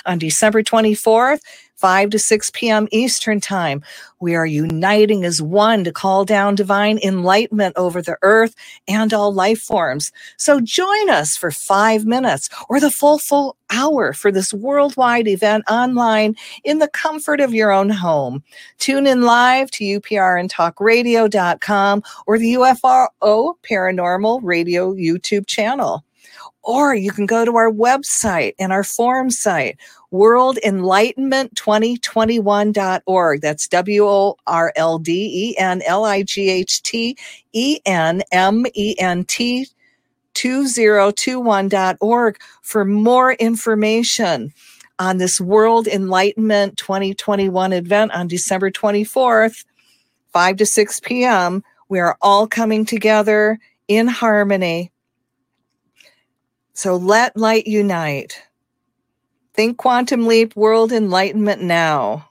on December 24th, 5 to 6 p.m. Eastern Time. We are uniting as one to call down divine enlightenment over the earth and all life forms. So join us for 5 minutes or the full hour for this worldwide event online in the comfort of your own home. Tune in live to uprntalkradio.com or the UFRO Paranormal Radio YouTube channel. Or you can go to our website and our forum site, worldenlightenment2021.org. That's WORLDENLIGHTENMENT 2021.org for more information on this World Enlightenment 2021 event on December 24th, 5 to 6 p.m. We are all coming together in harmony. So let light unite. Think Quantum Leap World Enlightenment now.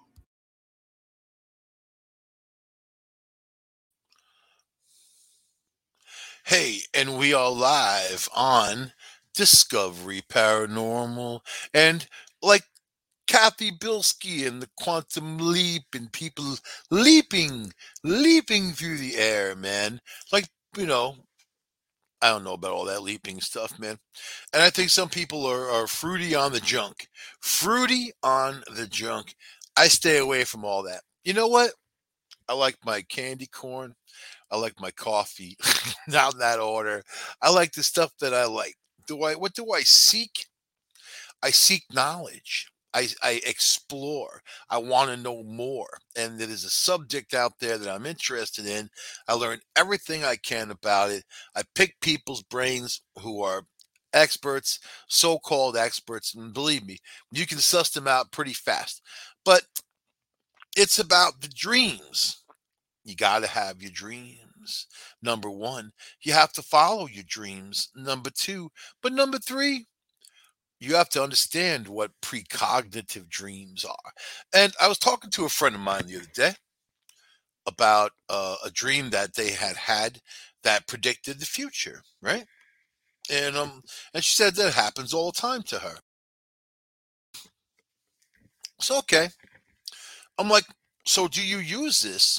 Hey, and we are live on Discovery Paranormal. And like Kathy Bilski and the Quantum Leap and people leaping through the air, man. Like, I don't know about all that leaping stuff, man. And I think some people are fruity on the junk. Fruity on the junk. I stay away from all that. You know what? I like my candy corn. I like my coffee. Not in that order. I like the stuff that I like. What do I seek? I seek knowledge. I explore. I want to know more. And there is a subject out there that I'm interested in. I learn everything I can about it. I pick people's brains who are experts, so-called experts, and believe me, you can suss them out pretty fast. But it's about the dreams. You got to have your dreams. Number one, you have to follow your dreams. Number two, but number three, you have to understand what precognitive dreams are. And I was talking to a friend of mine the other day about a dream that they had that predicted the future, right? And she said that happens all the time to her. So okay, I'm like, so do you use this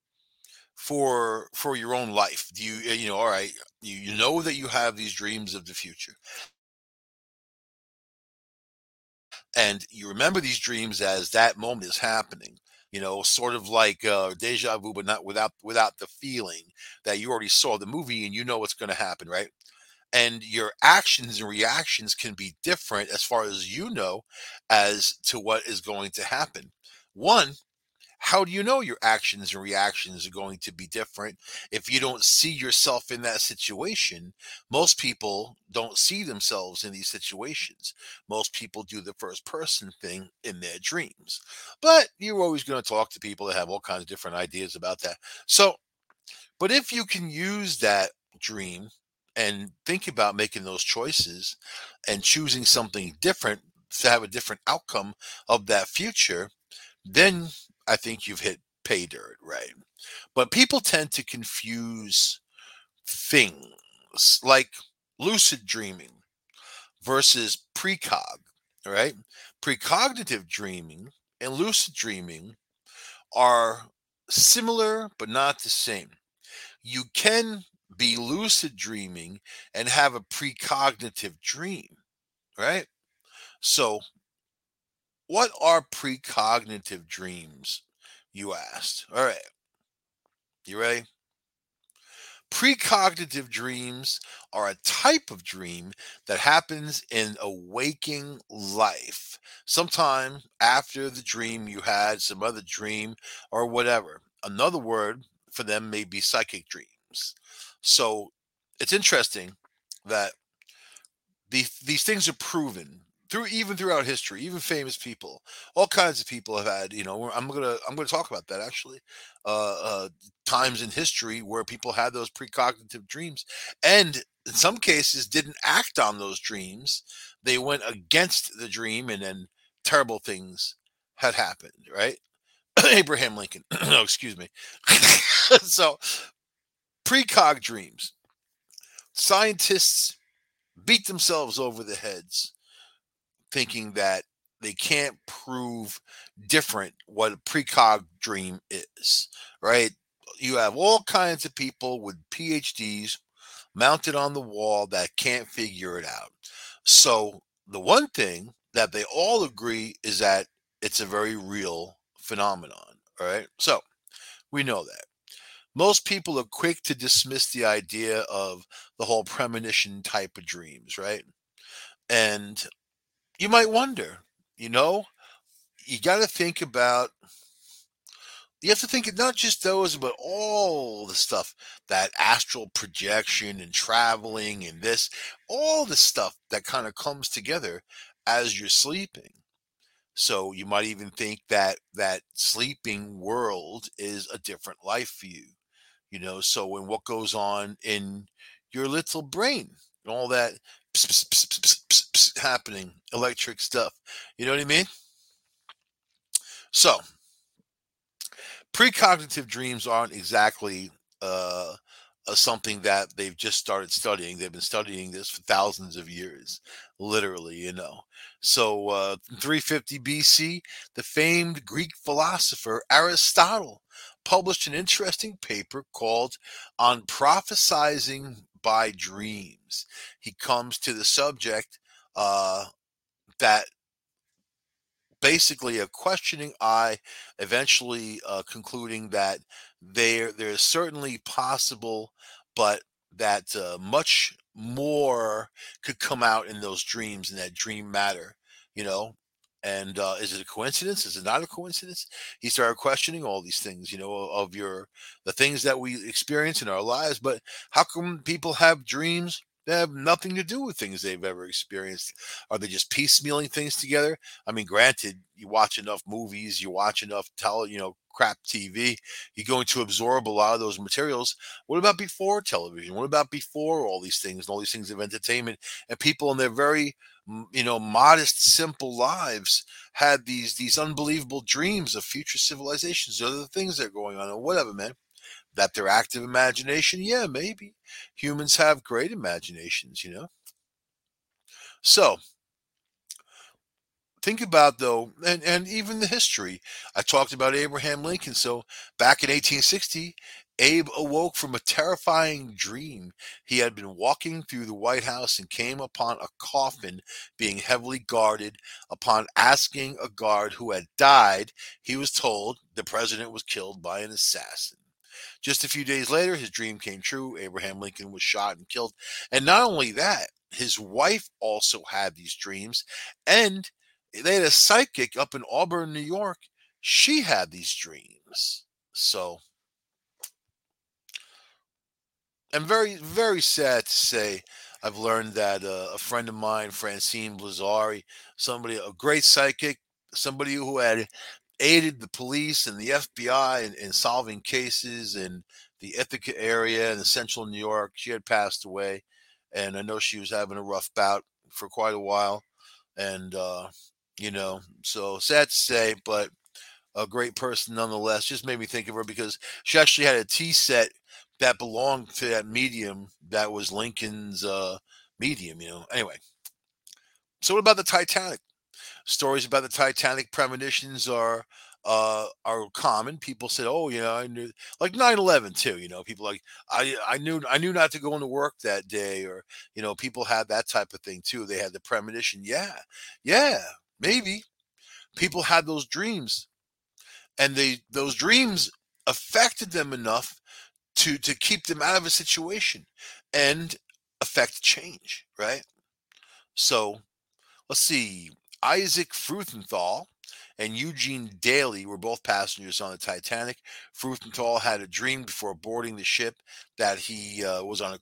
for your own life? Do you all right? You know that you have these dreams of the future, and you remember these dreams as that moment is happening, sort of like deja vu, but not without the feeling that you already saw the movie and you know what's going to happen, right? And your actions and reactions can be different as far as as to what is going to happen. One, how do you know your actions and reactions are going to be different if you don't see yourself in that situation? Most people don't see themselves in these situations. Most people do the first person thing in their dreams. But you're always going to talk to people that have all kinds of different ideas about that. So, but if you can use that dream and think about making those choices and choosing something different to have a different outcome of that future, then I think you've hit pay dirt, right? But people tend to confuse things like lucid dreaming versus precog, all right? Precognitive dreaming and lucid dreaming are similar but not the same. You can be lucid dreaming and have a precognitive dream, right? So, what are precognitive dreams, you asked? All right, you ready? Precognitive dreams are a type of dream that happens in a waking life. Sometime after the dream, you had some other dream or whatever. Another word for them may be psychic dreams. So it's interesting that these things are proven throughout history, even famous people, all kinds of people have had. I'm gonna talk about that actually. Times in history where people had those precognitive dreams, and in some cases didn't act on those dreams. They went against the dream, and then terrible things had happened. Right, Abraham Lincoln. No, excuse me. So precog dreams. Scientists beat themselves over the heads thinking that they can't prove different what a precog dream is, right? You have all kinds of people with PhDs mounted on the wall that can't figure it out. So the one thing that they all agree is that it's a very real phenomenon. All right. So we know that. Most people are quick to dismiss the idea of the whole premonition type of dreams, right? And you might wonder, you know, you got to think about, you have to think of not just those, but all the stuff, that astral projection and traveling and this, all the stuff that kind of comes together as you're sleeping. So you might even think that that sleeping world is a different life for you, So when what goes on in your little brain, all that happening, electric stuff, you know what I mean? So precognitive dreams aren't exactly uh, something that they've just started studying. They've been studying this for thousands of years, literally. So, 350 BC, the famed Greek philosopher Aristotle published an interesting paper called On Prophesizing by Dreams. He comes to the subject that basically a questioning eye, eventually concluding that there's certainly possible, but that much more could come out in those dreams and that dream matter, you know. And is it a coincidence? Is it not a coincidence? He started questioning all these things, of the things that we experience in our lives. But how come people have dreams that have nothing to do with things they've ever experienced? Are they just piecemealing things together? I mean, granted, you watch enough movies, you watch enough crap TV, you're going to absorb a lot of those materials. What about before television? What about before all these things and all these things of entertainment, and people in their very modest, simple lives had these unbelievable dreams of future civilizations, other things that are going on, or whatever, man. That their active imagination, yeah, maybe. Humans have great imaginations. So think about, though, and even the history. I talked about Abraham Lincoln. So back in 1860, Abe awoke from a terrifying dream. He had been walking through the White House and came upon a coffin being heavily guarded. Upon asking a guard who had died, he was told the president was killed by an assassin. Just a few days later, his dream came true. Abraham Lincoln was shot and killed. And not only that, his wife also had these dreams, and they had a psychic up in Auburn, New York. She had these dreams. So I'm very, very sad to say I've learned that a friend of mine, Francine Blazari, a great psychic, somebody who had aided the police and the FBI in solving cases in the Ithaca area in the central New York. She had passed away, and I know she was having a rough bout for quite a while. And, so sad to say, but a great person nonetheless. Just made me think of her because she actually had a tea set that belonged to that medium that was Lincoln's medium. Anyway, so what about the Titanic? Stories about the Titanic premonitions are common. People said, "Oh, I knew," like 9/11 too. People like I knew not to go into work that day, or people had that type of thing too. They had the premonition. Yeah, yeah, maybe people had those dreams, and those dreams affected them enough to keep them out of a situation and affect change, right? So let's see. Isaac Freudenthal and Eugene Daly were both passengers on the Titanic. Freudenthal had a dream before boarding the ship that he was on a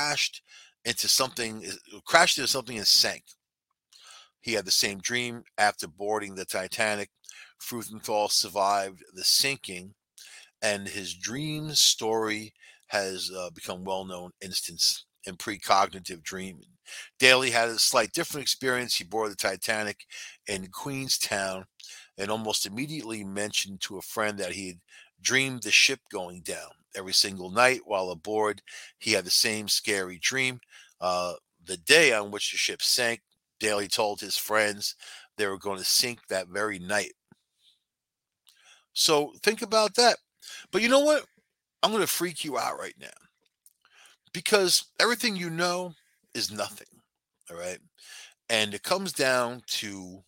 crashed into something and sank. He had the same dream after boarding the Titanic. Freudenthal survived the sinking, and his dream story has become well-known instance in precognitive dreaming. Daly had a slight different experience. He boarded the Titanic in Queenstown and almost immediately mentioned to a friend that he had dreamed the ship going down. Every single night while aboard, he had the same scary dream. The day on which the ship sank, Daly told his friends they were going to sink that very night. So think about that. But you know what? I'm going to freak you out right now because everything you know is nothing. All right. And it comes down to,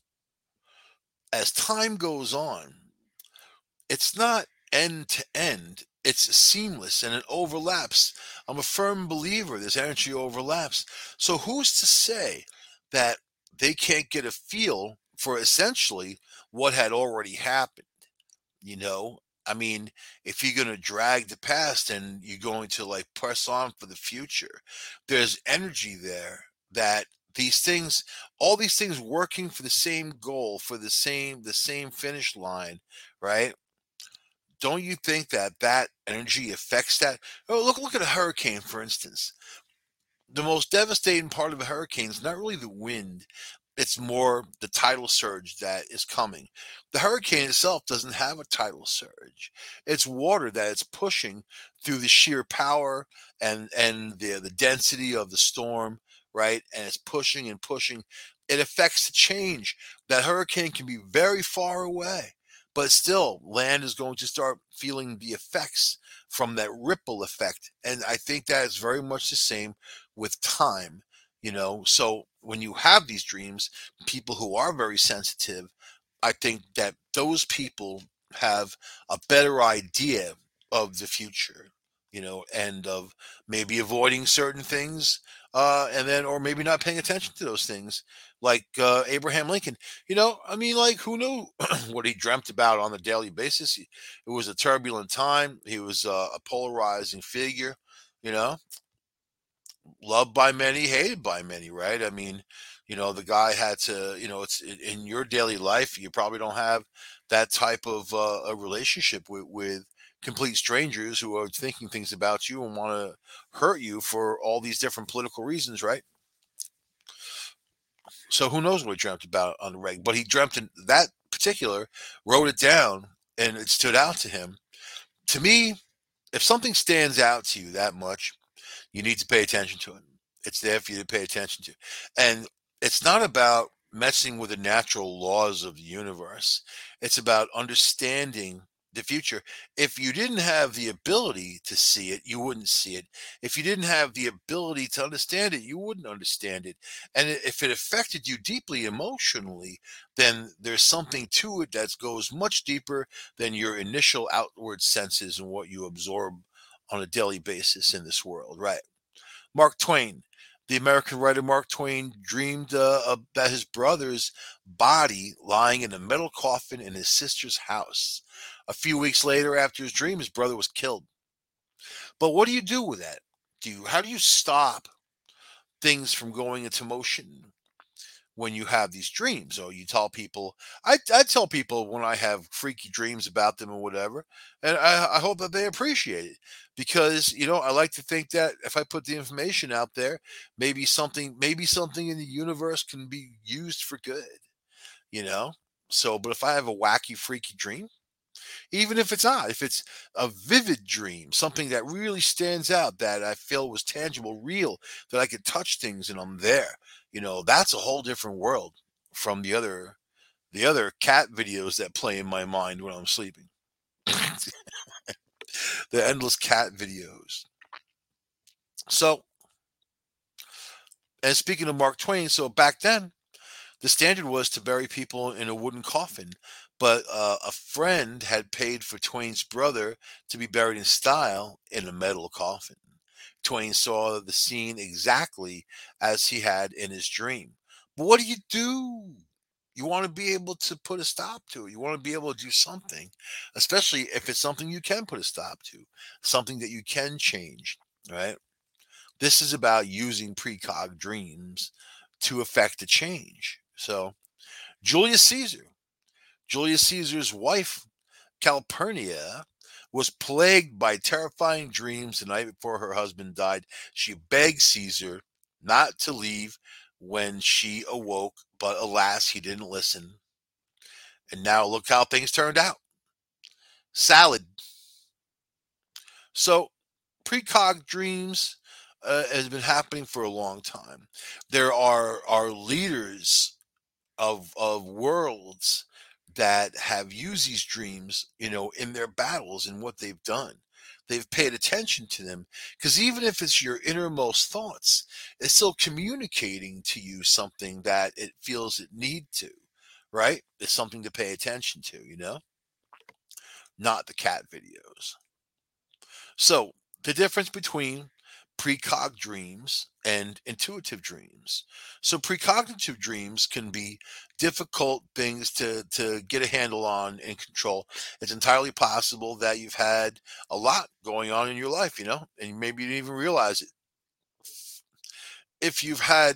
as time goes on, it's not end to end, it's seamless and it overlaps. I'm a firm believer this energy overlaps. So who's to say that they can't get a feel for essentially what had already happened? You know, I mean, if you're going to drag the past and you're going to like press on for the future, there's energy there that these things, all these things working for the same goal, for the same finish line, right? Don't you think that that energy affects that? Oh, look at a hurricane, for instance. The most devastating part of a hurricane is not really the wind, it's more the tidal surge that is coming. The hurricane itself doesn't have a tidal surge. It's water that it's pushing through the sheer power and the density of the storm, right? And it's pushing and pushing. It affects the change. That hurricane can be very far away, but still land is going to start feeling the effects from that ripple effect. And I think that is very much the same with time. So when you have these dreams, people who are very sensitive, I think that those people have a better idea of the future, and of maybe avoiding certain things, and then, or maybe not paying attention to those things, like Abraham Lincoln. I mean, like, who knew what he dreamt about on a daily basis? It was a turbulent time. He was a polarizing figure, you know loved by many, hated by many, right? I mean, the guy had to, it's in your daily life, you probably don't have that type of a relationship with complete strangers who are thinking things about you and want to hurt you for all these different political reasons, right? So who knows what he dreamt about on the reg, but he dreamt in that particular, wrote it down, and it stood out to him. To me, if something stands out to you that much, you need to pay attention to it. It's there for you to pay attention to. And it's not about messing with the natural laws of the universe. It's about understanding the future. If you didn't have the ability to see it, you wouldn't see it. If you didn't have the ability to understand it, you wouldn't understand it. And if it affected you deeply emotionally, then there's something to it that goes much deeper than your initial outward senses and what you absorb on a daily basis in this world, right? Mark Twain, the American writer Mark Twain, dreamed about his brother's body lying in a metal coffin in his sister's house. A few weeks later, after his dream, his brother was killed. But what do you do with that? How do you stop things from going into motion when you have these dreams? Or you tell people, I tell people when I have freaky dreams about them or whatever, and I hope that they appreciate it, because I like to think that if I put the information out there, maybe something in the universe can be used for good, you know. So, but if I have a wacky, freaky dream, even if it's not, if it's a vivid dream, something that really stands out, that I feel was tangible, real, that I could touch things and I'm there, that's a whole different world from the other cat videos that play in my mind when I'm sleeping. The endless cat videos. So, and speaking of Mark Twain, so back then the standard was to bury people in a wooden coffin, but a friend had paid for Twain's brother to be buried in style in a metal coffin. Twain saw the scene exactly as he had in his dream. But what do you do? You want to be able to put a stop to it. You want to be able to do something, especially if it's something you can put a stop to, something that you can change, right? This is about using precog dreams to affect a change. So, Julius Caesar, Julius Caesar's wife, Calpurnia, was plagued by terrifying dreams the night before her husband died. She begged Caesar not to leave when she awoke, but alas, he didn't listen. And now look how things turned out. Salad. So, precog dreams has been happening for a long time. There are leaders of worlds that have used these dreams, in their battles and what they've done. They've paid attention to them because even if it's your innermost thoughts, it's still communicating to you something that it feels it need to, right? It's something to pay attention to, not the cat videos. So, the difference between precog dreams and intuitive dreams. So, precognitive dreams can be difficult things to get a handle on and control. It's entirely possible that you've had a lot going on in your life, and maybe you didn't even realize it. If you've had,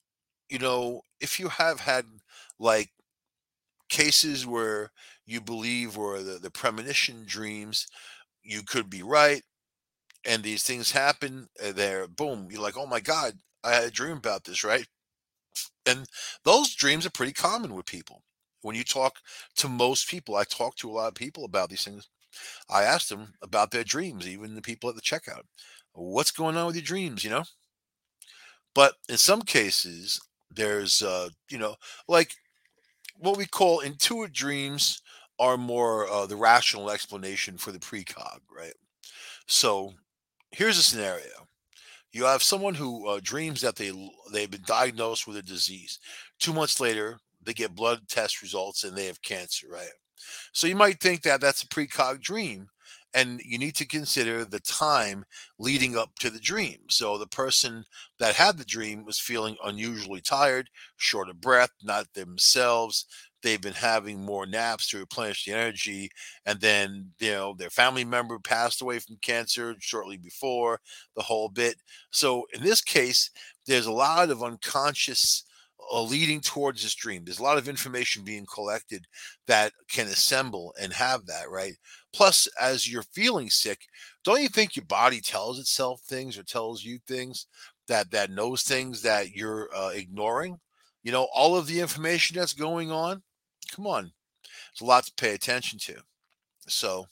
if you have had like cases where you believe were the premonition dreams, you could be right, and these things happen, there, boom, you're like, oh my God, I had a dream about this, right? And those dreams are pretty common with people. When you talk to most people, I talk to a lot of people about these things. I ask them about their dreams, even the people at the checkout. What's going on with your dreams? But in some cases, there's, like what we call intuitive dreams are more the rational explanation for the precog, right? So here's a scenario. You have someone who dreams that they've been diagnosed with a disease. 2 months later, they get blood test results and they have cancer, right? So you might think that that's a precog dream, and you need to consider the time leading up to the dream. So the person that had the dream was feeling unusually tired, short of breath, not themselves. They've been having more naps to replenish the energy, and then their family member passed away from cancer shortly before, the whole bit. So in this case, there's a lot of unconscious leading towards this dream. There's a lot of information being collected that can assemble and have that, right? Plus, as you're feeling sick, don't you think your body tells itself things or tells you things that knows things that you're ignoring? All of the information that's going on. Come on, there's a lot to pay attention to. So,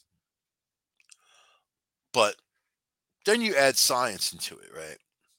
but then you add science into it, right?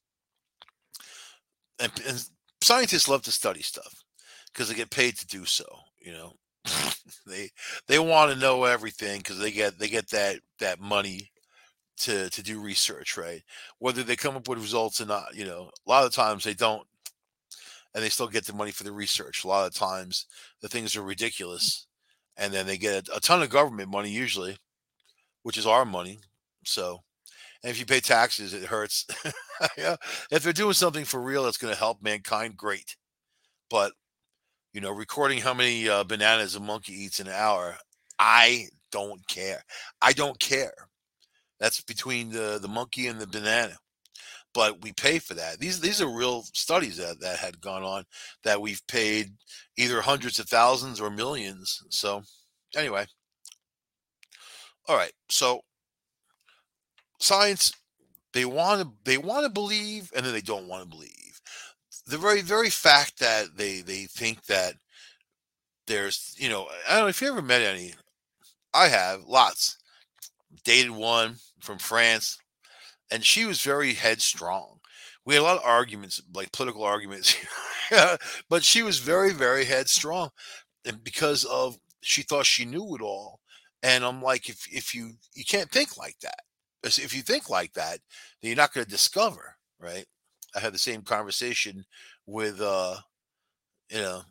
And scientists love to study stuff because they get paid to do so. You know, they they want to know everything because they get that money to do research, right? Whether they come up with results or not, a lot of times they don't, and they still get the money for the research. A lot of times the things are ridiculous, and then they get a ton of government money usually, which is our money. So, and if you pay taxes, it hurts. Yeah, if they're doing something for real that's going to help mankind, great. But recording how many bananas a monkey eats in an hour, I don't care. I don't care. That's between the monkey and the banana. But we pay for that. These are real studies that had gone on that we've paid either hundreds of thousands or millions. So anyway, all right. So science, they want to believe, and then they don't want to believe. The very fact that they think that there's, I don't know if you ever met any. I have lots. Dated one from France, and she was very headstrong. We had a lot of arguments, like political arguments, but she was very, very headstrong, and because of she thought she knew it all. And I'm like, if you can't think like that. If you think like that, then you're not going to discover, right? I had the same conversation with you know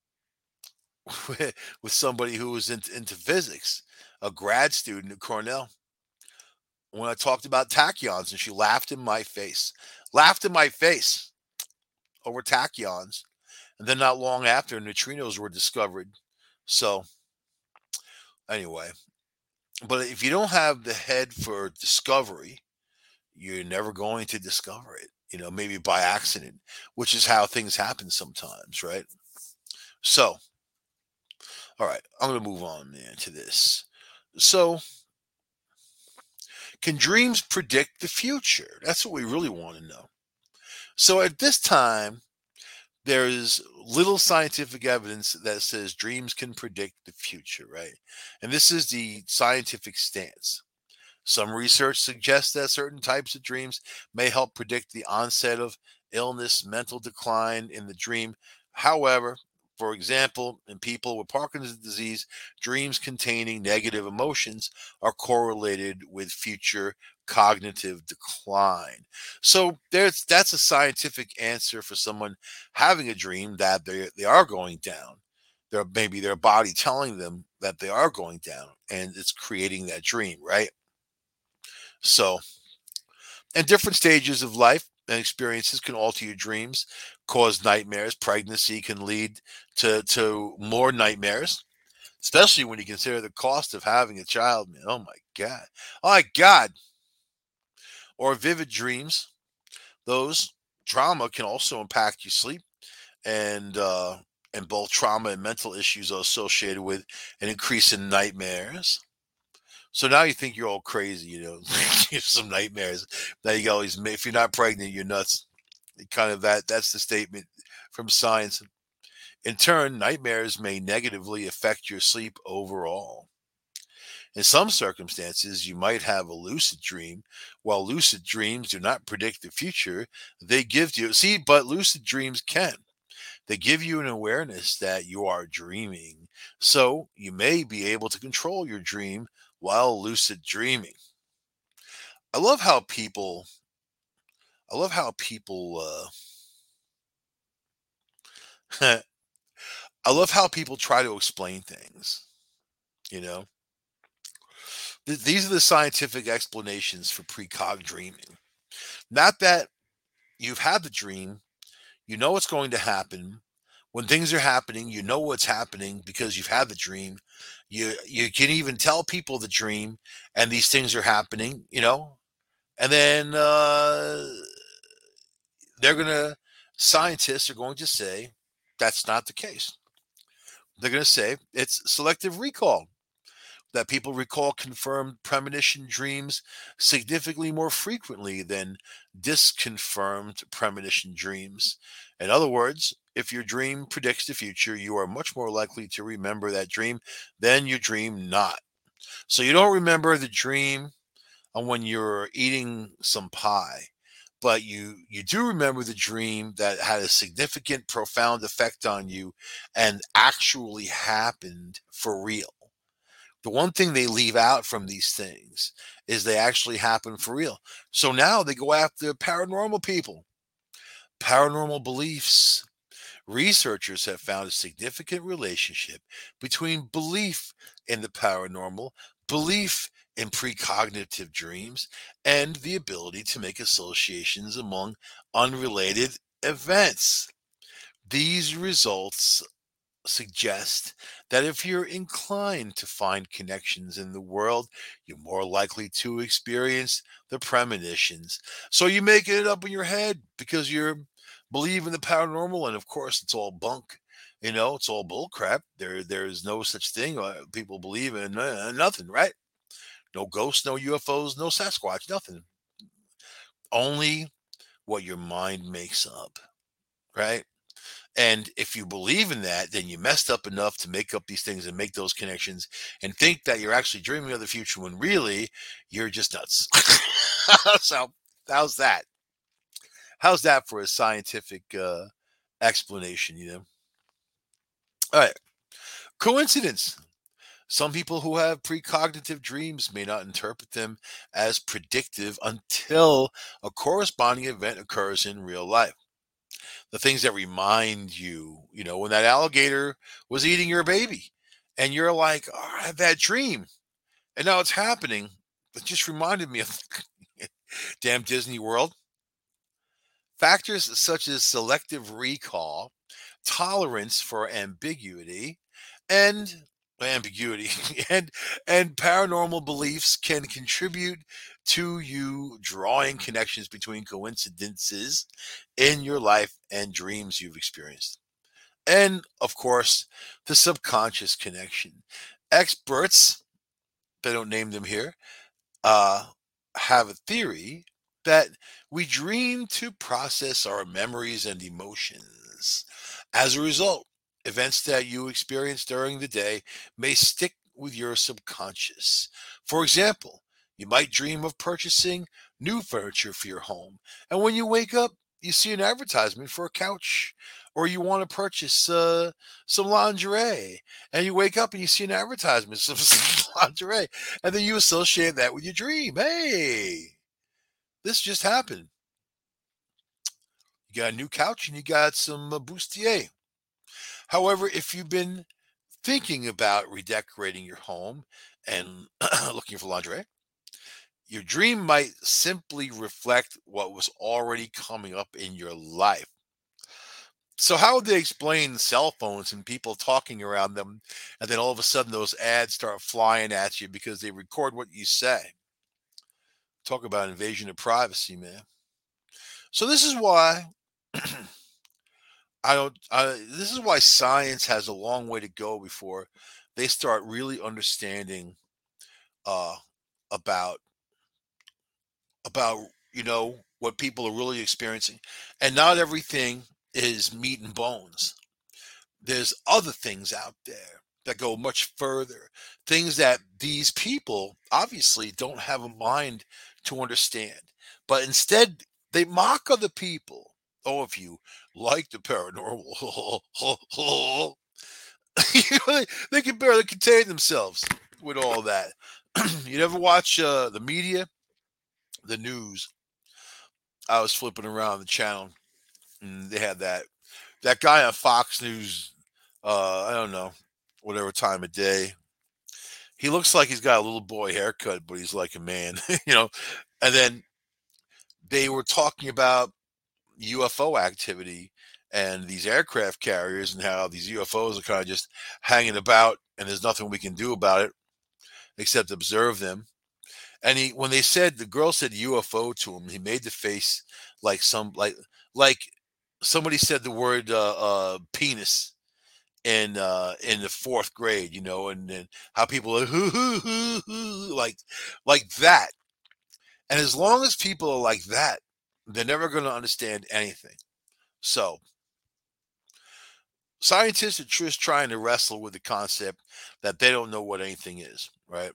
with somebody who was into physics, a grad student at Cornell, when I talked about tachyons, and she laughed in my face over tachyons. And then not long after, neutrinos were discovered. So anyway, but if you don't have the head for discovery, you're never going to discover it. Maybe by accident, which is how things happen sometimes, right? So, all right, I'm going to move on, man, to this. So, can dreams predict the future? That's what we really want to know. So, at this time, there's little scientific evidence that says dreams can predict the future, right? And this is the scientific stance. Some research suggests that certain types of dreams may help predict the onset of illness, mental decline in the dream. However, For example, in people with Parkinson's disease, dreams containing negative emotions are correlated with future cognitive decline. So that's a scientific answer for someone having a dream that they are going down. Maybe their body telling them that they are going down, and it's creating that dream, right? So, and different stages of life and experiences can alter your dreams, cause nightmares. Pregnancy can lead to more nightmares, especially when you consider the cost of having a child, man. Oh my God. Oh my God. Or vivid dreams. Those trauma can also impact your sleep, and both trauma and mental issues are associated with an increase in nightmares. So now you think you're all crazy, you know, you have some nightmares. Now you always, if you're not pregnant, you're nuts. Kind of that's the statement from science. In turn, nightmares may negatively affect your sleep overall. In some circumstances, you might have a lucid dream. While lucid dreams do not predict the future, they give you, see, but lucid dreams can. They give you an awareness that you are dreaming. So you may be able to control your dream while lucid dreaming. I love how people, I love how people, I love how people try to explain things, you know? These are the scientific explanations for precog dreaming. Not that you've had the dream, you know what's going to happen. When things are happening, you know what's happening because you've had the dream. You can even tell people the dream, and these things are happening, you know. And then they're gonna scientists are going to say that's not the case. They're going to say it's selective recall, that people recall confirmed premonition dreams significantly more frequently than disconfirmed premonition dreams. In other words, if your dream predicts the future, you are much more likely to remember that dream than your dream not. So you don't remember the dream on when you're eating some pie, but you do remember the dream that had a significant, profound effect on you and actually happened for real. The one thing they leave out from these things is they actually happen for real. So now they go after paranormal people, paranormal beliefs. Researchers have found a significant relationship between belief in the paranormal, belief in precognitive dreams, and the ability to make associations among unrelated events. These results suggest that if you're inclined to find connections in the world, you're more likely to experience the premonitions. So you make it up in your head because you believe in the paranormal, and of course, it's all bunk. You know, it's all bullcrap. There's no such thing. People believe in nothing, right? No ghosts, no UFOs, no Sasquatch, nothing. Only what your mind makes up, right? And if you believe in that, then you messed up enough to make up these things and make those connections and think that you're actually dreaming of the future when really you're just nuts. So, how's that? How's that for a scientific explanation, you know? All right. Coincidence. Some people who have precognitive dreams may not interpret them as predictive until a corresponding event occurs in real life. The things that remind you, you know, when that alligator was eating your baby and you're like, oh, I had that dream and now it's happening. It just reminded me of damn Disney World. Factors such as selective recall, tolerance for and ambiguity and paranormal beliefs can contribute to you drawing connections between coincidences in your life and dreams you've experienced. And of course, the subconscious connection. Experts, they don't name them here, uh, have a theory that we dream to process our memories and emotions. As a result, events that you experience during the day may stick with your subconscious. For example, you might dream of purchasing new furniture for your home, and when you wake up, you see an advertisement for a couch, or you want to purchase some lingerie, and you wake up and you see an advertisement for some lingerie, and then you associate that with your dream. Hey, this just happened. You got a new couch and you got some bustier. However, if you've been thinking about redecorating your home and looking for lingerie, your dream might simply reflect what was already coming up in your life. So, how would they explain cell phones and people talking around them, and then all of a sudden those ads start flying at you because they record what you say? Talk about invasion of privacy, man. So, this is why I don't. This is why science has a long way to go before they start really understanding uh, about about what people are really experiencing, and not everything is meat and bones. There's other things out there that go much further, things that these people obviously don't have a mind to understand, but instead they mock other people. Oh, if you like the paranormal, they can barely contain themselves with all that. You never watch the media, the news. I was flipping around the channel, and they had that guy on Fox News. I don't know, whatever time of day. He looks like he's got a little boy haircut, but he's like a man, you know. And then they were talking about UFO activity and these aircraft carriers and how these UFOs are kind of just hanging about, and there's nothing we can do about it except observe them. And when they said, the girl said UFO to him, he made the face like like somebody said the word penis in the fourth grade, and how people are hoo, hoo, hoo, hoo, like that. And as long as people are like that, they're never going to understand anything. So scientists are just trying to wrestle with the concept that they don't know what anything is, right?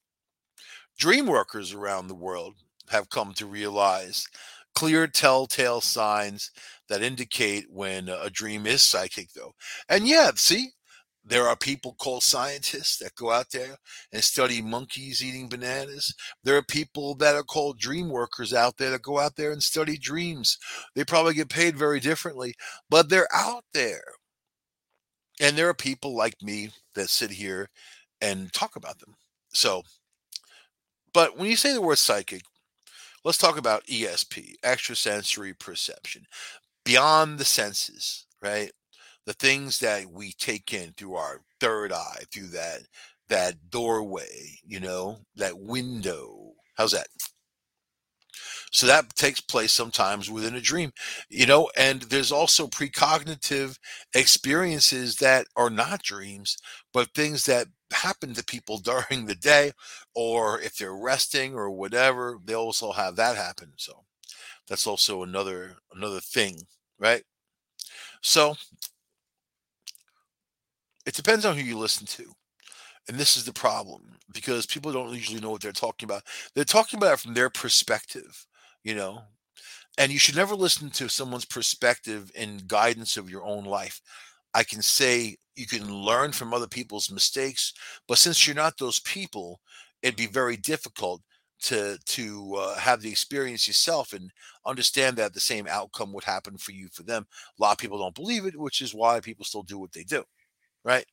Dream workers around the world have come to realize clear telltale signs that indicate when a dream is psychic, though. And yeah, see, there are people called scientists that go out there and study monkeys eating bananas. There are people that are called dream workers out there that go out there and study dreams. They probably get paid very differently, but they're out there. And there are people like me that sit here and talk about them. So, but when you say the word psychic, let's talk about ESP, extrasensory perception, beyond the senses, right? The things that we take in through our third eye, through that doorway, that window. How's that? So that takes place sometimes within a dream, and there's also precognitive experiences that are not dreams, but things that happen to people during the day, or if they're resting or whatever, they also have that happen. So that's also another thing, right? So it depends on who you listen to. And this is the problem, because people don't usually know what they're talking about. They're talking about it from their perspective, you know. And you should never listen to someone's perspective and guidance of your own life. I can say you can learn from other people's mistakes, but since you're not those people, it'd be very difficult to have the experience yourself and understand that the same outcome would happen for you for them. A lot of people don't believe it, which is why people still do what they do, right?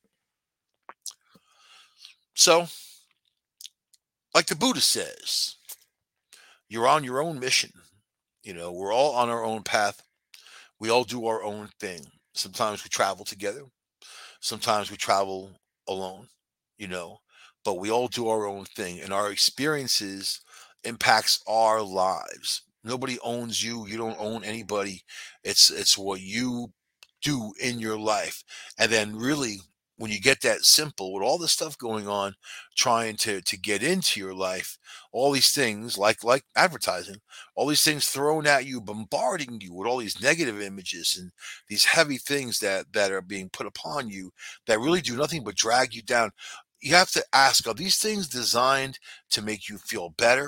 So, like the Buddha says, you're on your own mission. We're all on our own path. We all do our own thing. Sometimes we travel together. Sometimes we travel alone, you know, but we all do our own thing, and our experiences impacts our lives. Nobody owns you. You don't own anybody. It's what you do in your life. And then really, when you get that simple with all the stuff going on, trying to get into your life, all these things like advertising, all these things thrown at you, bombarding you with all these negative images and these heavy things that are being put upon you, that really do nothing but drag you down. You have to ask, are these things designed to make you feel better?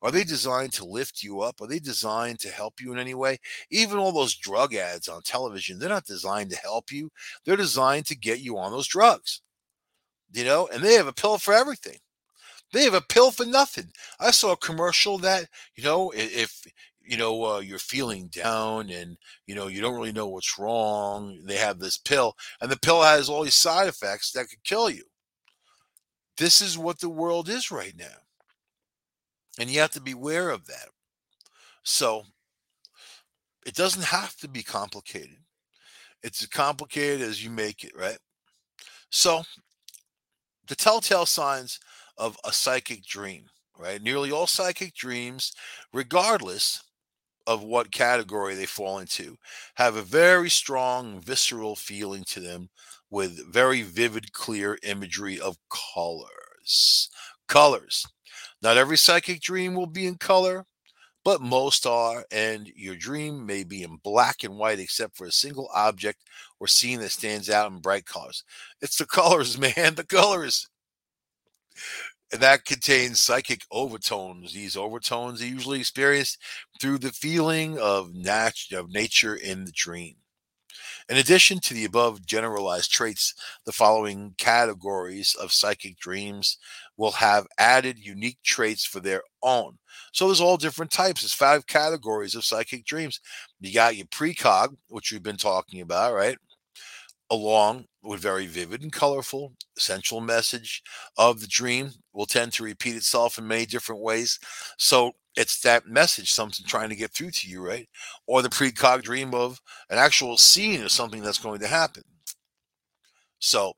Are they designed to lift you up? Are they designed to help you in any way? Even all those drug ads on television, they're not designed to help you. They're designed to get you on those drugs, and they have a pill for everything. They have a pill for nothing. I saw a commercial that, if you're feeling down and you don't really know what's wrong, they have this pill, and the pill has all these side effects that could kill you. This is what the world is right now, and you have to be aware of that. So it doesn't have to be complicated. It's as complicated as you make it, right? So the telltale signs of a psychic dream, right? Nearly all psychic dreams, regardless of what category they fall into, have a very strong visceral feeling to them with very vivid, clear imagery of colors. Colors. Not every psychic dream will be in color, but most are, and your dream may be in black and white except for a single object or scene that stands out in bright colors. It's the colors, man, the colors. And that contains psychic overtones. These overtones are usually experienced through the feeling of nature in the dream. In addition to the above generalized traits, the following categories of psychic dreams will have added unique traits for their own. So there's all different types. There's 5 categories of psychic dreams. You got your precog, which we've been talking about, right? Along with very vivid and colorful central message of the dream will tend to repeat itself in many different ways. So it's that message, something trying to get through to you, right? Or the precog dream of an actual scene of something that's going to happen. So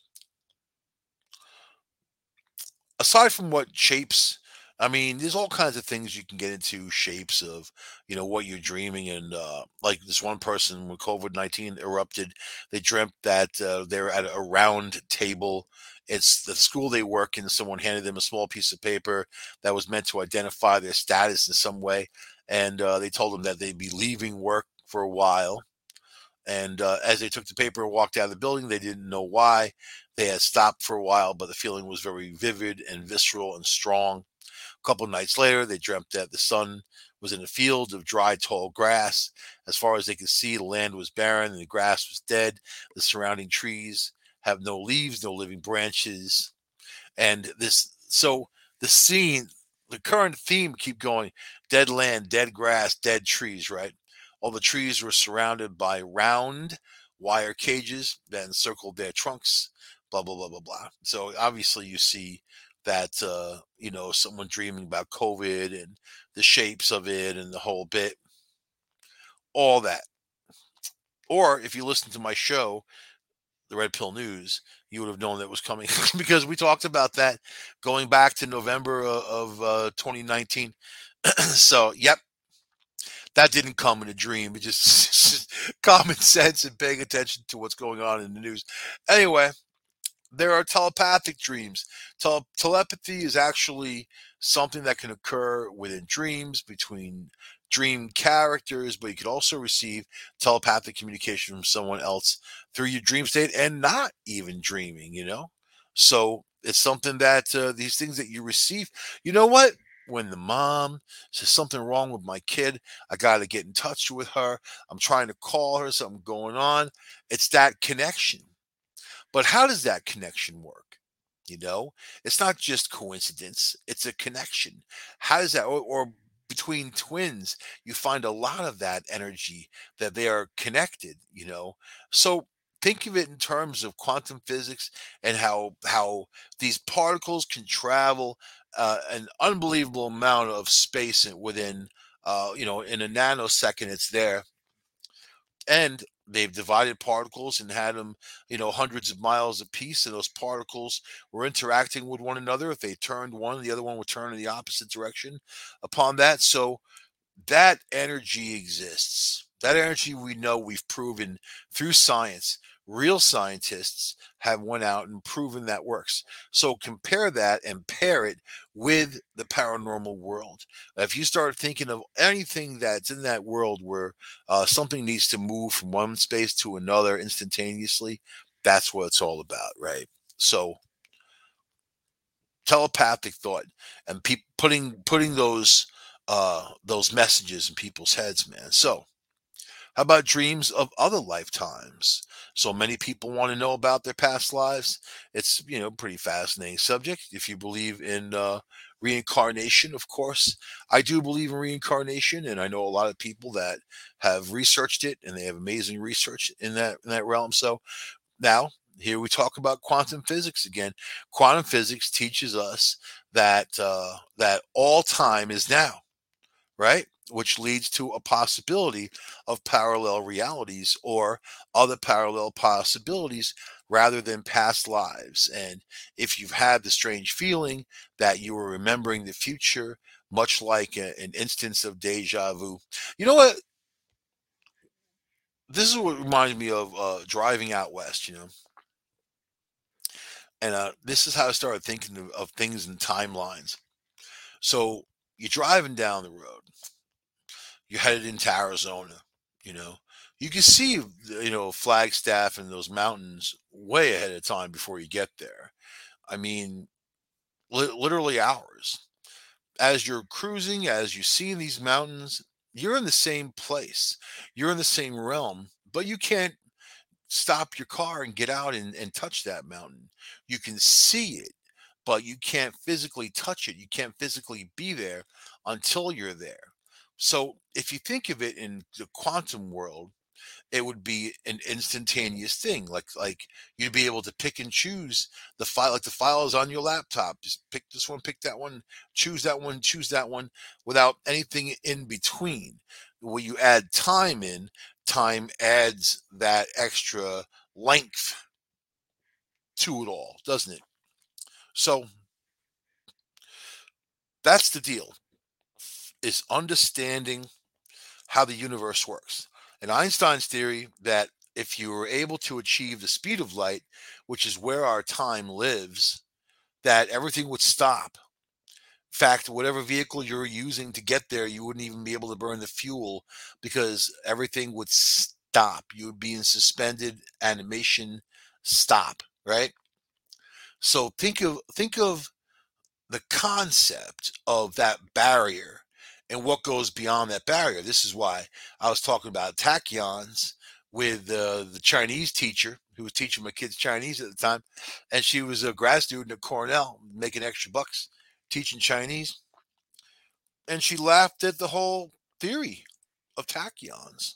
aside from what shapes, I mean, there's all kinds of things you can get into shapes of, what you're dreaming. And like this one person, when COVID-19 erupted, they dreamt that they're at a round table. It's the school they work in. Someone handed them a small piece of paper that was meant to identify their status in some way. And they told them that they'd be leaving work for a while. And as they took the paper and walked out of the building, they didn't know why. They had stopped for a while, but the feeling was very vivid and visceral and strong. A couple of nights later, they dreamt that the sun was in a field of dry, tall grass. As far as they could see, the land was barren and the grass was dead. The surrounding trees have no leaves, no living branches. And so the scene, the current theme keep going: dead land, dead grass, dead trees, right? All the trees were surrounded by round wire cages that encircled their trunks, blah, blah, blah, blah, blah. So obviously you see that, someone dreaming about COVID and the shapes of it and the whole bit, all that. Or if you listen to my show, the Red Pill News, you would have known that was coming because we talked about that going back to November of 2019. So, yep, that didn't come in a dream. It just common sense and paying attention to what's going on in the news. Anyway, there are telepathic dreams. Telepathy is actually something that can occur within dreams between dream characters, but you could also receive telepathic communication from someone else through your dream state and not even dreaming. So it's something that these things that you receive, you know what? When the mom says something wrong with my kid, I got to get in touch with her. I'm trying to call her, something going on. It's that connection. But how does that connection work? It's not just coincidence, it's a connection. How does that, or between twins, you find a lot of that energy that they are connected. So think of it in terms of quantum physics and how these particles can travel an unbelievable amount of space within, in a nanosecond, it's there. And they've divided particles and had them, hundreds of miles apiece, and those particles were interacting with one another. If they turned one, the other one would turn in the opposite direction upon that. So that energy exists. That energy, we know, we've proven through science. Real scientists have went out and proven that works. So compare that and pair it with the paranormal world. If you start thinking of anything that's in that world where something needs to move from one space to another instantaneously, that's what it's all about, right? So telepathic thought and putting those those messages in people's heads, man. So, how about dreams of other lifetimes? So many people want to know about their past lives. It's, pretty fascinating subject. If you believe in reincarnation, of course, I do believe in reincarnation, and I know a lot of people that have researched it, and they have amazing research in that realm. So now, here we talk about quantum physics again. Quantum physics teaches us that all time is now, right? Which leads to a possibility of parallel realities or other parallel possibilities rather than past lives. And if you've had the strange feeling that you were remembering the future, much like an instance of deja vu, you know what? This is what reminds me of driving out west, and this is how I started thinking of things in timelines. So you're driving down the road, you're headed into Arizona, you know, you can see, Flagstaff and those mountains way ahead of time before you get there. I mean, literally hours. As you're cruising, as you see these mountains, you're in the same place, you're in the same realm, but you can't stop your car and get out and touch that mountain. You can see it, but you can't physically touch it. You can't physically be there until you're there. So if you think of it in the quantum world, it would be an instantaneous thing. Like you'd be able to pick and choose the file, like the file is on your laptop. Just pick this one, pick that one, choose that one without anything in between. When you add time in, time adds that extra length to it all, doesn't it? So that's the deal, is understanding how the universe works. And Einstein's theory that if you were able to achieve the speed of light, which is where our time lives, that everything would stop. In fact, whatever vehicle you're using to get there, you wouldn't even be able to burn the fuel because everything would stop. You would be in suspended animation stop, right? So think of the concept of that barrier and what goes beyond that barrier. This is why I was talking about tachyons with the Chinese teacher who was teaching my kids Chinese at the time, and she was a grad student at Cornell making extra bucks teaching Chinese, and she laughed at the whole theory of tachyons.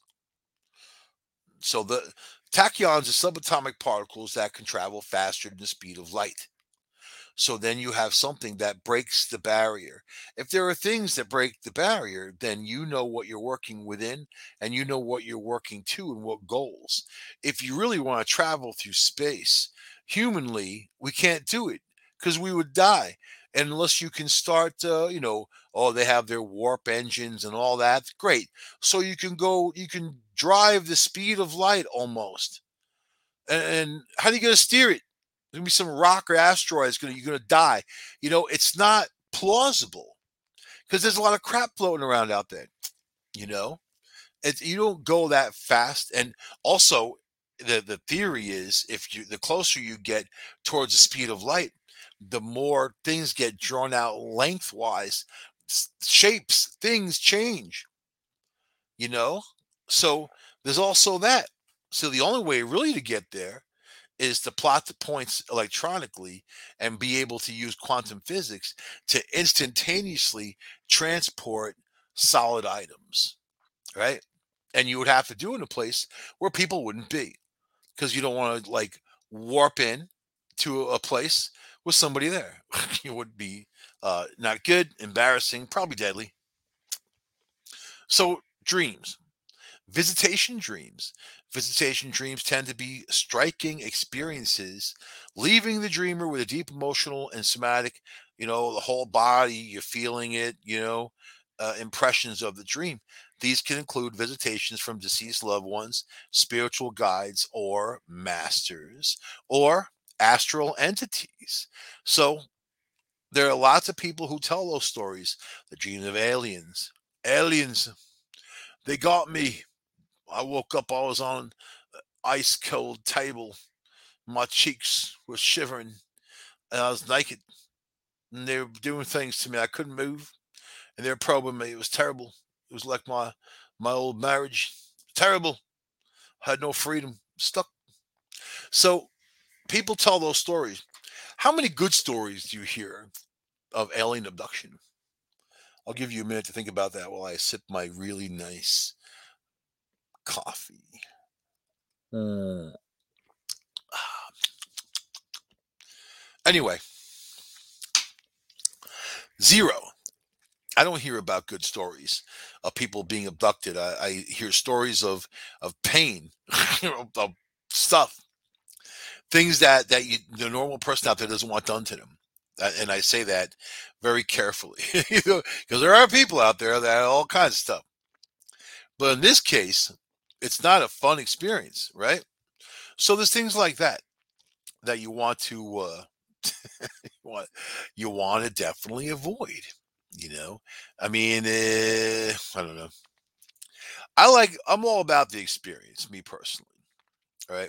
So the tachyons are subatomic particles that can travel faster than the speed of light. So then you have something that breaks the barrier. If there are things that break the barrier, then you know what you're working within and you know what you're working to and what goals. If you really want to travel through space, humanly, we can't do it because we would die. And unless you can start, oh, they have their warp engines and all that. Great. So you can drive the speed of light almost. And how are you going to steer it? There's gonna be some rock or asteroid. You're gonna die. It's not plausible because there's a lot of crap floating around out there. You know, you don't go that fast. And also, the theory is the closer you get towards the speed of light, the more things get drawn out lengthwise. Shapes, things change. You know, so there's also that. So the only way really to get there is to plot the points electronically and be able to use quantum physics to instantaneously transport solid items, right? And you would have to do it in a place where people wouldn't be because you don't want to like warp in to a place with somebody there. It would be not good, embarrassing, probably deadly. So, dreams. Visitation dreams. Visitation dreams tend to be striking experiences, leaving the dreamer with a deep emotional and somatic, the whole body, you're feeling it, impressions of the dream. These can include visitations from deceased loved ones, spiritual guides, or masters, or astral entities. So there are lots of people who tell those stories. The dreams of aliens. Aliens, they got me. I woke up, I was on an ice cold table. My cheeks were shivering and I was naked. And they were doing things to me. I couldn't move. and they're probing me. It was terrible. It was like my old marriage. Terrible. Had no freedom. Stuck. So people tell those stories. How many good stories do you hear of alien abduction? I'll give you a minute to think about that while I sip my really nice coffee. Mm. Anyway, zero. I don't hear about good stories of people being abducted. I hear stories of pain, of stuff, things that the normal person out there doesn't want done to them. And I say that very carefully, because there are people out there that have all kinds of stuff. But in this case, it's not a fun experience, right? So there's things like that you want to want you want to definitely avoid. You know, I mean, I don't know. I'm all about the experience, me personally, right?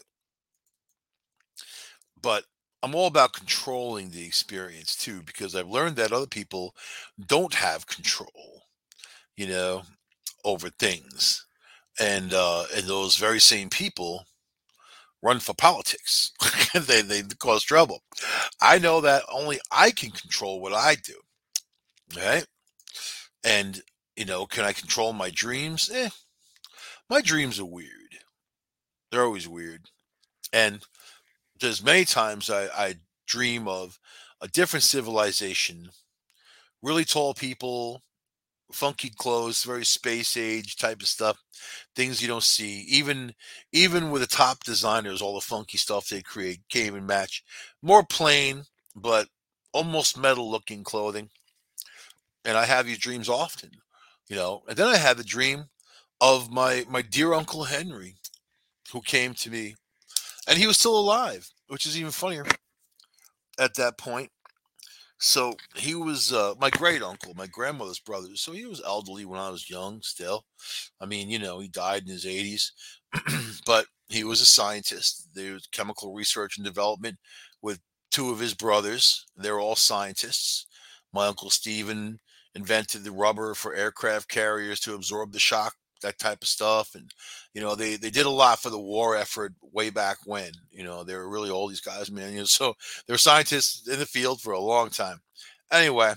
But I'm all about controlling the experience too, because I've learned that other people don't have control, you know, over things, and those very same people run for politics. They cause trouble. I know that only I can control what I do, right? And can I control my dreams? My dreams are weird. They're always weird, and there's many times I dream of a different civilization, really tall people, funky clothes, very space age type of stuff, things you don't see. Even with the top designers, all the funky stuff they create can't even match. More plain, but almost metal looking clothing. And I have these dreams often, And then I had the dream of my dear Uncle Henry, who came to me, and he was still alive, which is even funnier at that point. So he was my great uncle, my grandmother's brother. So he was elderly when I was young still. I mean, he died in his 80s, but he was a scientist. There was chemical research and development with two of his brothers. They're all scientists. My uncle Stephen invented the rubber for aircraft carriers to absorb the shock, that type of stuff. And, they did a lot for the war effort way back when. They were really old, these guys, man. So they're scientists in the field for a long time. Anyway,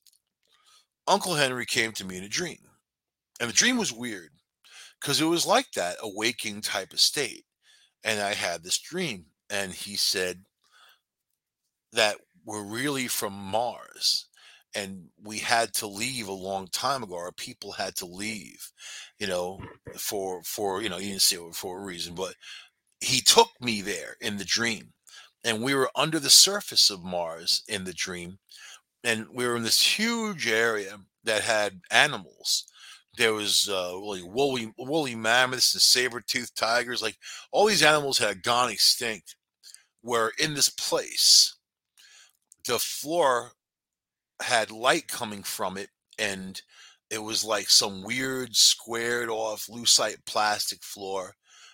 Uncle Henry came to me in a dream. And the dream was weird because it was like that, a waking type of state. And I had this dream. And he said that we're really from Mars. And we had to leave a long time ago. Our people had to leave, you know, for you didn't see it for a reason, but he took me there in the dream. And we were under the surface of Mars in the dream, and we were in this huge area that had animals. There was like woolly mammoths and saber-toothed tigers. Like all these animals had gone extinct. Where in this place, the floor had light coming from it, and it was like some weird squared off lucite plastic floor,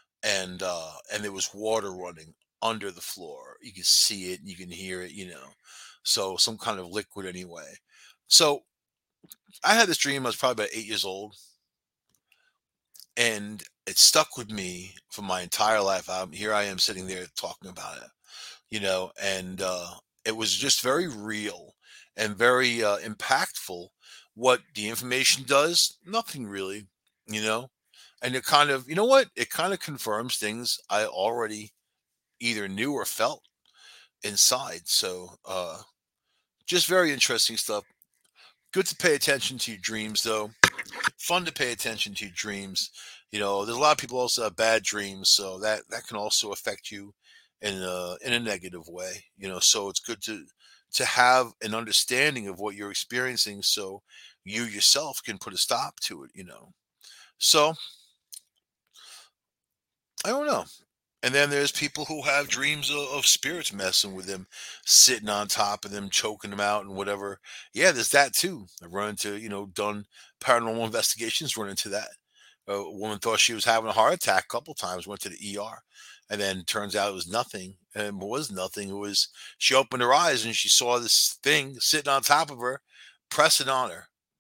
and there was water running under the floor. You can see it, you can hear it. So some kind of liquid anyway. So I had this dream. I was probably about 8 years old, and it stuck with me for my entire life. Here I am sitting there talking about it, and it was just very real and very impactful. What the information does, nothing really, you know. And it kind of, you know what? It kind of confirms things I already either knew or felt inside. So, just very interesting stuff. Good to pay attention to your dreams, though. Fun to pay attention to your dreams. There's a lot of people also have bad dreams, so that can also affect you in a negative way. So it's good to have an understanding of what you're experiencing, so you yourself can put a stop to it. So I don't know. And then there's people who have dreams of spirits messing with them, sitting on top of them, choking them out, and whatever. Yeah, there's that too. I've run into, done paranormal investigations, run into that. A woman thought she was having a heart attack a couple times, went to the ER, and then turns out it was nothing. And it was nothing. It was, she opened her eyes and she saw this thing sitting on top of her, pressing on her.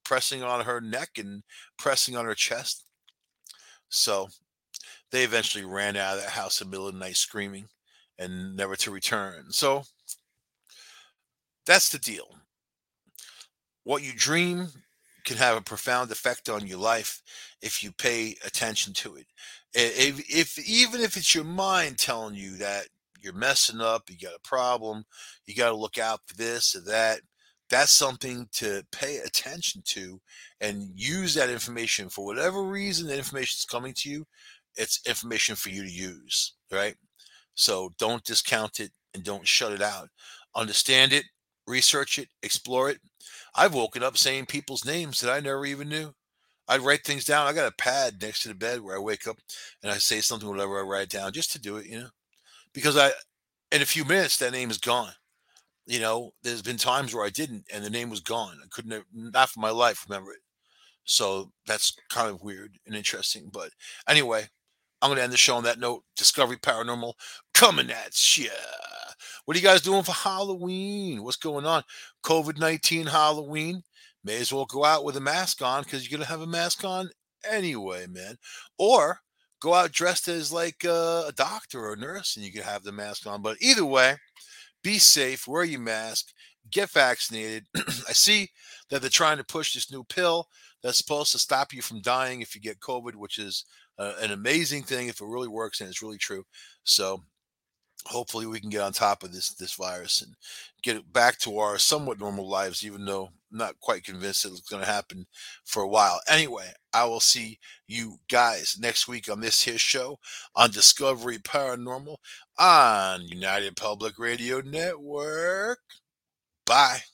pressing on her neck and pressing on her chest. So they eventually ran out of that house in the middle of the night screaming and never to return. So that's the deal. What you dream can have a profound effect on your life if you pay attention to it. If even if it's your mind telling you that you're messing up, you got a problem, you got to look out for this or that, that's something to pay attention to and use that information for whatever reason that information is coming to you. It's information for you to use, right? So don't discount it and don't shut it out. Understand it, research it, explore it. I've woken up saying people's names that I never even knew. I'd write things down. I got a pad next to the bed where I wake up and I say something, whatever I write down, just to do it, because in a few minutes, that name is gone. There's been times where I didn't, and the name was gone. I couldn't, not for my life, remember it. So that's kind of weird and interesting. But anyway, I'm going to end the show on that note. Discovery Paranormal coming at ya. What are you guys doing for Halloween? What's going on? COVID-19 Halloween. May as well go out with a mask on because you're going to have a mask on anyway, man. Or go out dressed as like a doctor or a nurse and you can have the mask on. But either way, be safe, wear your mask, get vaccinated. I see that they're trying to push this new pill that's supposed to stop you from dying if you get COVID, which is an amazing thing if it really works and it's really true. So hopefully we can get on top of this virus and get it back to our somewhat normal lives, even though I'm not quite convinced that it's going to happen for a while. Anyway, I will see you guys next week on this here show on Discovery Paranormal on United Public Radio Network. Bye.